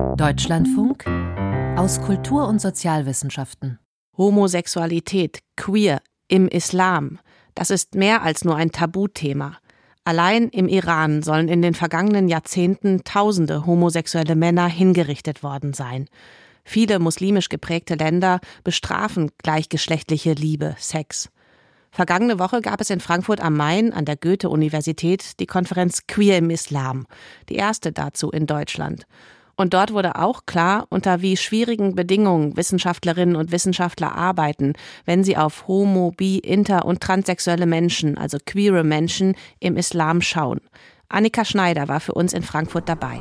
Deutschlandfunk aus Kultur- und Sozialwissenschaften. Homosexualität, queer, im Islam, das ist mehr als nur ein Tabuthema. Allein im Iran sollen in den vergangenen Jahrzehnten Tausende homosexuelle Männer hingerichtet worden sein. Viele muslimisch geprägte Länder bestrafen gleichgeschlechtliche Liebe, Sex. Vergangene Woche gab es in Frankfurt am Main an der Goethe-Universität die Konferenz Queer im Islam, die erste dazu in Deutschland. Und dort wurde auch klar, unter wie schwierigen Bedingungen Wissenschaftlerinnen und Wissenschaftler arbeiten, wenn sie auf homo-, bi-, inter- und transsexuelle Menschen, also queere Menschen, im Islam schauen. Annika Schneider war für uns in Frankfurt dabei.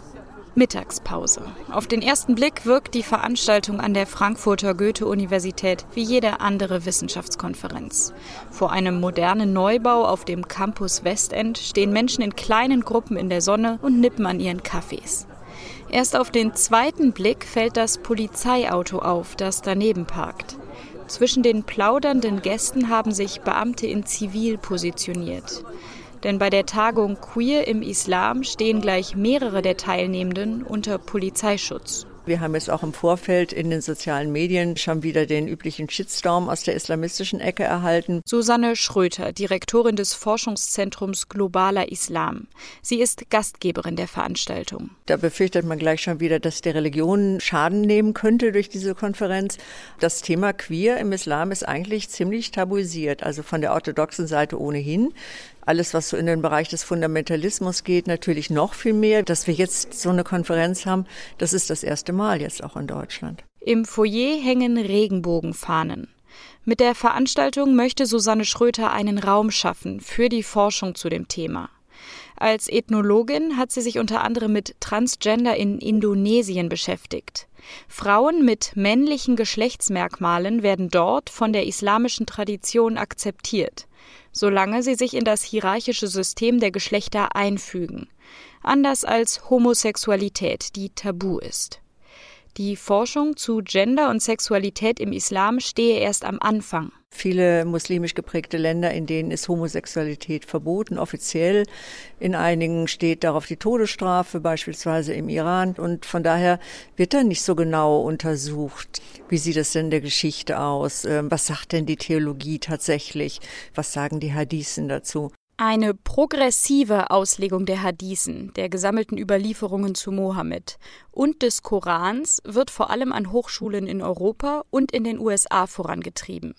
Mittagspause. Auf den ersten Blick wirkt die Veranstaltung an der Frankfurter Goethe-Universität wie jede andere Wissenschaftskonferenz. Vor einem modernen Neubau auf dem Campus Westend stehen Menschen in kleinen Gruppen in der Sonne und nippen an ihren Kaffees. Erst auf den zweiten Blick fällt das Polizeiauto auf, das daneben parkt. Zwischen den plaudernden Gästen haben sich Beamte in Zivil positioniert. Denn bei der Tagung Queer im Islam stehen gleich mehrere der Teilnehmenden unter Polizeischutz. Wir haben jetzt auch im Vorfeld in den sozialen Medien schon wieder den üblichen Shitstorm aus der islamistischen Ecke erhalten. Susanne Schröter, Direktorin des Forschungszentrums Globaler Islam. Sie ist Gastgeberin der Veranstaltung. Da befürchtet man gleich schon wieder, dass der Religion Schaden nehmen könnte durch diese Konferenz. Das Thema Queer im Islam ist eigentlich ziemlich tabuisiert, also von der orthodoxen Seite ohnehin. Alles, was so in den Bereich des Fundamentalismus geht, natürlich noch viel mehr. Dass wir jetzt so eine Konferenz haben, das ist das erste Mal jetzt auch in Deutschland. Im Foyer hängen Regenbogenfahnen. Mit der Veranstaltung möchte Susanne Schröter einen Raum schaffen für die Forschung zu dem Thema. Als Ethnologin hat sie sich unter anderem mit Transgender in Indonesien beschäftigt. Frauen mit männlichen Geschlechtsmerkmalen werden dort von der islamischen Tradition akzeptiert, solange sie sich in das hierarchische System der Geschlechter einfügen. Anders als Homosexualität, die tabu ist. Die Forschung zu Gender und Sexualität im Islam stehe erst am Anfang. Viele muslimisch geprägte Länder, in denen ist Homosexualität verboten, offiziell. In einigen steht darauf die Todesstrafe, beispielsweise im Iran. Und von daher wird da nicht so genau untersucht. Wie sieht es denn in der Geschichte aus? Was sagt denn die Theologie tatsächlich? Was sagen die Hadithen dazu? Eine progressive Auslegung der Hadithen, der gesammelten Überlieferungen zu Mohammed und des Korans wird vor allem an Hochschulen in Europa und in den USA vorangetrieben.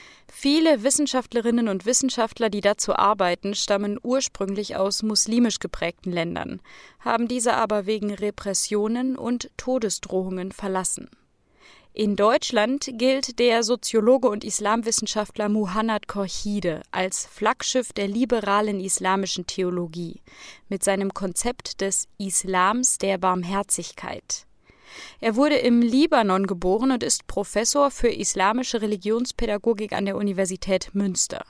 Viele Wissenschaftlerinnen und Wissenschaftler, die dazu arbeiten, stammen ursprünglich aus muslimisch geprägten Ländern, haben diese aber wegen Repressionen und Todesdrohungen verlassen. In Deutschland gilt der Soziologe und Islamwissenschaftler Muhannad Khorchide als Flaggschiff der liberalen islamischen Theologie mit seinem Konzept des Islams der Barmherzigkeit. Er wurde im Libanon geboren und ist Professor für islamische Religionspädagogik an der Universität Münster.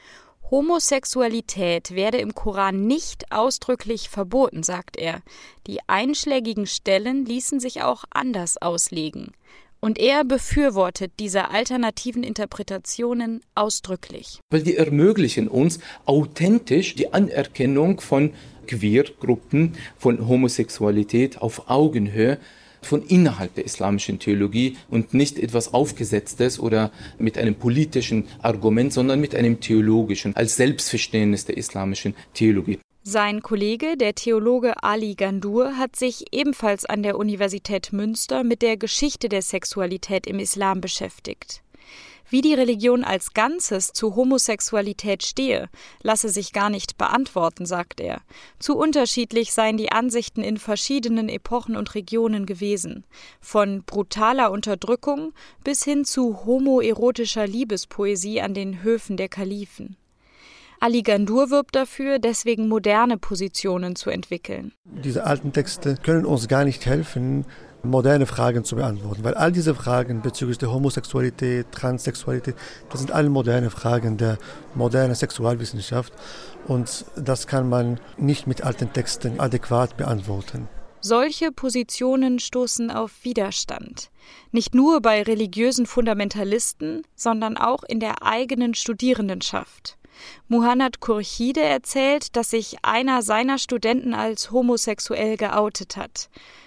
Homosexualität werde im Koran nicht ausdrücklich verboten, sagt er. Die einschlägigen Stellen ließen sich auch anders auslegen. Und er befürwortet diese alternativen Interpretationen ausdrücklich. Weil die ermöglichen uns authentisch die Anerkennung von Queergruppen, von Homosexualität auf Augenhöhe, von innerhalb der islamischen Theologie und nicht etwas Aufgesetztes oder mit einem politischen Argument, sondern mit einem theologischen, als Selbstverständnis der islamischen Theologie. Sein Kollege, der Theologe Ali Gandur, hat sich ebenfalls an der Universität Münster mit der Geschichte der Sexualität im Islam beschäftigt. Wie die Religion als Ganzes zu Homosexualität stehe, lasse sich gar nicht beantworten, sagt er. Zu unterschiedlich seien die Ansichten in verschiedenen Epochen und Regionen gewesen. Von brutaler Unterdrückung bis hin zu homoerotischer Liebespoesie an den Höfen der Kalifen. Ali Gandur wirbt dafür, deswegen moderne Positionen zu entwickeln. Diese alten Texte können uns gar nicht helfen, moderne Fragen zu beantworten, weil all diese Fragen bezüglich der Homosexualität, Transsexualität, das sind alle moderne Fragen der modernen Sexualwissenschaft und das kann man nicht mit alten Texten adäquat beantworten. Solche Positionen stoßen auf Widerstand. Nicht nur bei religiösen Fundamentalisten, sondern auch in der eigenen Studierendenschaft. Muhannad Khorchide erzählt, dass sich einer seiner Studenten als homosexuell geoutet hat.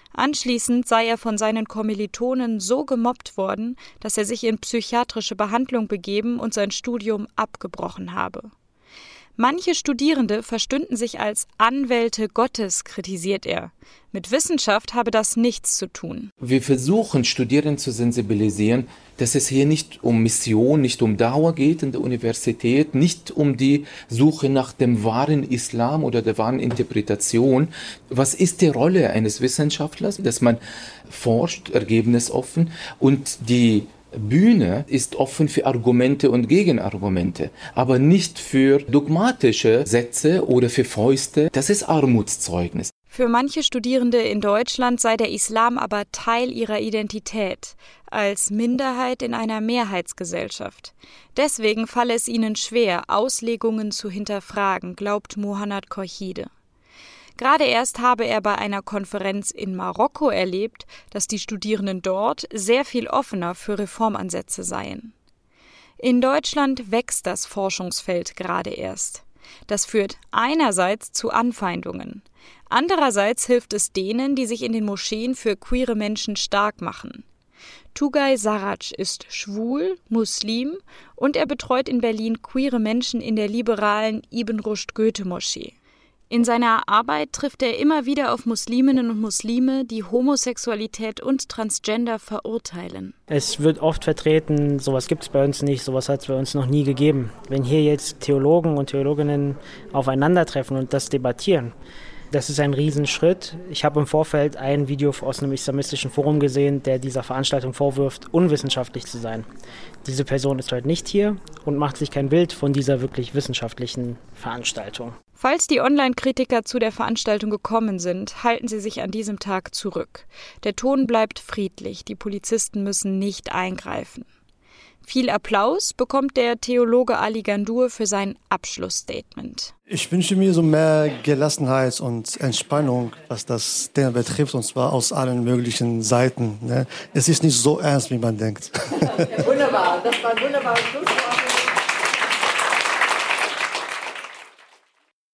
Anschließend sei er von seinen Kommilitonen so gemobbt worden, dass er sich in psychiatrische Behandlung begeben und sein Studium abgebrochen habe. Manche Studierende verstünden sich als Anwälte Gottes, kritisiert er. Mit Wissenschaft habe das nichts zu tun. Wir versuchen, Studierende zu sensibilisieren, dass es hier nicht um Mission, nicht um Dauer geht in der Universität, nicht um die Suche nach dem wahren Islam oder der wahren Interpretation. Was ist die Rolle eines Wissenschaftlers? Dass man forscht, ergebnisoffen, und die Bühne ist offen für Argumente und Gegenargumente, aber nicht für dogmatische Sätze oder für Fäuste. Das ist Armutszeugnis. Für manche Studierende in Deutschland sei der Islam aber Teil ihrer Identität, als Minderheit in einer Mehrheitsgesellschaft. Deswegen falle es ihnen schwer, Auslegungen zu hinterfragen, glaubt Mohanad Korchide. Gerade erst habe er bei einer Konferenz in Marokko erlebt, dass die Studierenden dort sehr viel offener für Reformansätze seien. In Deutschland wächst das Forschungsfeld gerade erst. Das führt einerseits zu Anfeindungen. Andererseits hilft es denen, die sich in den Moscheen für queere Menschen stark machen. Tugay Sarac ist schwul, Muslim und er betreut in Berlin queere Menschen in der liberalen Ibn Rushd Goethe-Moschee. In seiner Arbeit trifft er immer wieder auf Musliminnen und Muslime, die Homosexualität und Transgender verurteilen. Es wird oft vertreten, sowas gibt es bei uns nicht, sowas hat es bei uns noch nie gegeben. Wenn hier jetzt Theologen und Theologinnen aufeinandertreffen und das debattieren, das ist ein Riesenschritt. Ich habe im Vorfeld ein Video aus einem islamistischen Forum gesehen, der dieser Veranstaltung vorwirft, unwissenschaftlich zu sein. Diese Person ist heute nicht hier und macht sich kein Bild von dieser wirklich wissenschaftlichen Veranstaltung. Falls die Online-Kritiker zu der Veranstaltung gekommen sind, halten sie sich an diesem Tag zurück. Der Ton bleibt friedlich, die Polizisten müssen nicht eingreifen. Viel Applaus bekommt der Theologe Ali Gandur für sein Abschlussstatement. Ich wünsche mir so mehr Gelassenheit und Entspannung, was das Thema betrifft, und zwar aus allen möglichen Seiten. Es ist nicht so ernst, wie man denkt. Wunderbar, das war ein wunderbares Schlusswort.